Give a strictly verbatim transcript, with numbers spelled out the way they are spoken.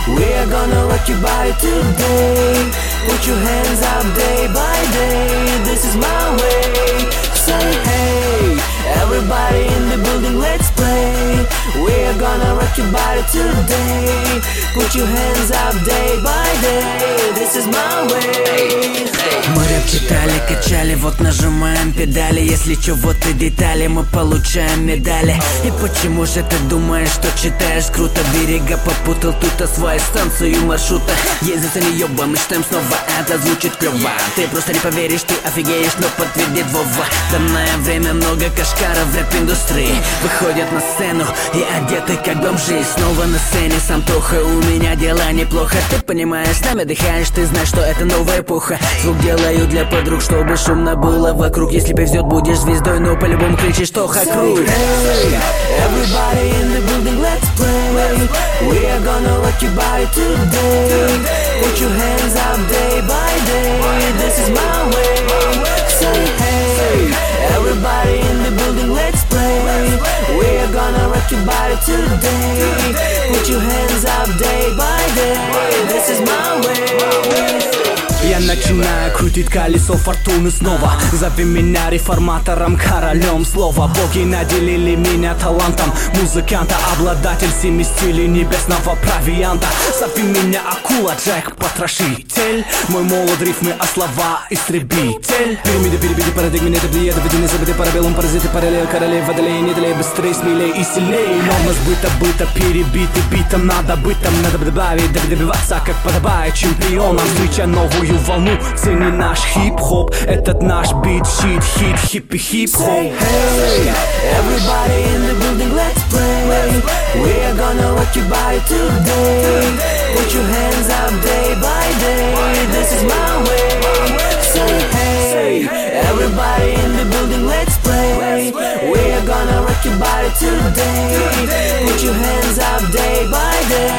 We are gonna rock your body today. Put your hands up day by day. This is my way. Say hey, everybody in the building, let's play. We are gonna rock your body today. Put your hands up day by day. This is my way. Мы рэп читали, качали, вот нажимаем педали. Если чё, вот и детали, мы получаем медали. И почему же ты думаешь, что читаешь круто? Берега попутал, тут освоишь станцию маршрута. Ездим за неёбом, мечтаем снова, это звучит клёво. Ты просто не поверишь, ты офигеешь, но подтвердит Вова. В данное время много кашкаров в рэп-индустрии выходят на сцену и одеты как бомжи. Снова на сцене сам Тоха, у меня дела неплохо. Ты понимаешь, с нами дыхаешь, ты знаешь, что это новая эпоха. Звук делаю для подруг, чтобы шумно было вокруг. Если повезет, будешь звездой, но по-любому кричишь Тоха круг. Hey, everybody in the building, let's play. We are gonna rock your body today. Put your hands up day by day. This is my way. Say hey, everybody in the building, let's play. We are gonna rock your body today. Put your hands up day by day. This is my way. Я начинаю крутить колесо фортуны снова. Зови меня реформатором, королем слова. Боги наделили меня талантом музыканта, обладатель семи стилей небесного провианта. Зови меня акула, Джек, потрошитель. Мой молод рифмы, а слова истребитель. Пирамиды, перебеди, парадигмы, не добли, доведены, забыты парабеллум, паразиты, параллель, королей, водолей, не далее, быстрее, смелее и сильнее. Нормы сбыта, быта, перебиты битом, надо бытом, надо добавить, добиваться, как подобает чемпионам. Встреча новую волну, цени наш хип-хоп. Этот наш бит-щит, хит, хиппи-хип-хоп. Hey, everybody in the building, let's play. We are gonna rock your body today. Put your hands up day by day. This is my way. Say hey, everybody in the building, let's play. We are gonna rock your body today. Put your hands up day by day.